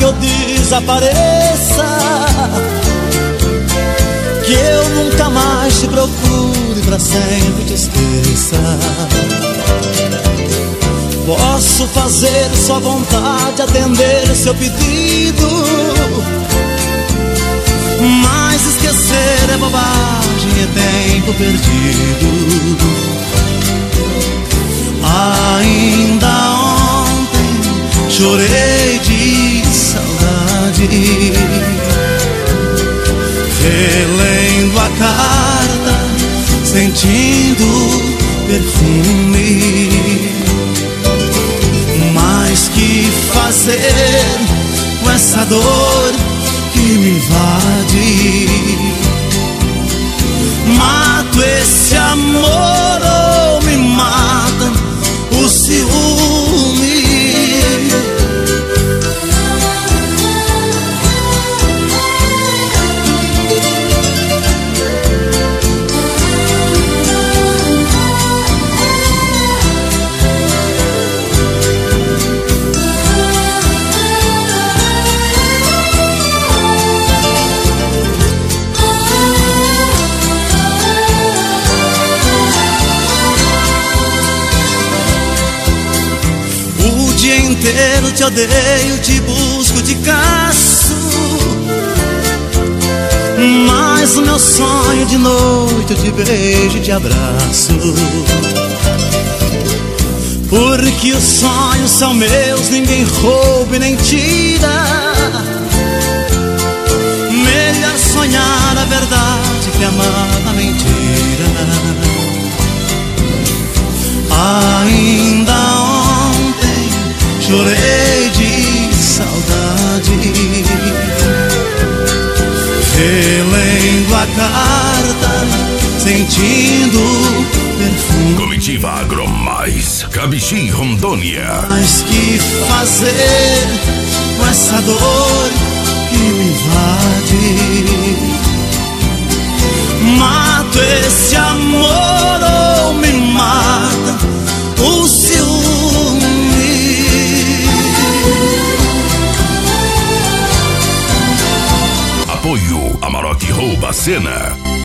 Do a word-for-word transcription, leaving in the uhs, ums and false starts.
ou desapareça, que eu nunca mais te procure, pra sempre te esqueça. Posso fazer sua vontade, atender seu pedido, mas esquecer é bobagem, é tempo perdido. Ainda ontem chorei de saudade, relendo a carta, sentindo perfume. Mas que fazer com essa dor que me invade? Mato esse amor ou me mata o ciúme? O dia inteiro te odeio, te busco, te caço, mas o meu sonho de noite eu te beijo e te abraço. Porque os sonhos são meus, ninguém rouba e nem tira. Melhor sonhar a verdade que amar a mentira. Ainda ontem chorei de saudade, relendo a carta, sentindo perfume. Comitiva Agromais, Cabixi, Rondônia. Mas que fazer com essa dor que me invade? Mato esse amor ou me mata o ciúme? Apoio Amarok Rouba a Cena.